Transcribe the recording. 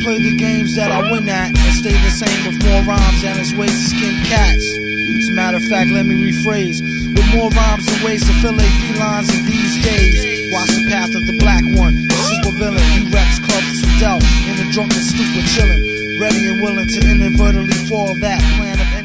play the games that I win at and stay the same with more rhymes and its ways to skin cats. As a matter of fact, let me rephrase. With more rhymes and ways to fillet felines in these days. Watch the path of the black one, the super villain. He reps clubs from Delft in a drunken stupor chillin', ready and willing to inadvertently fall that plan of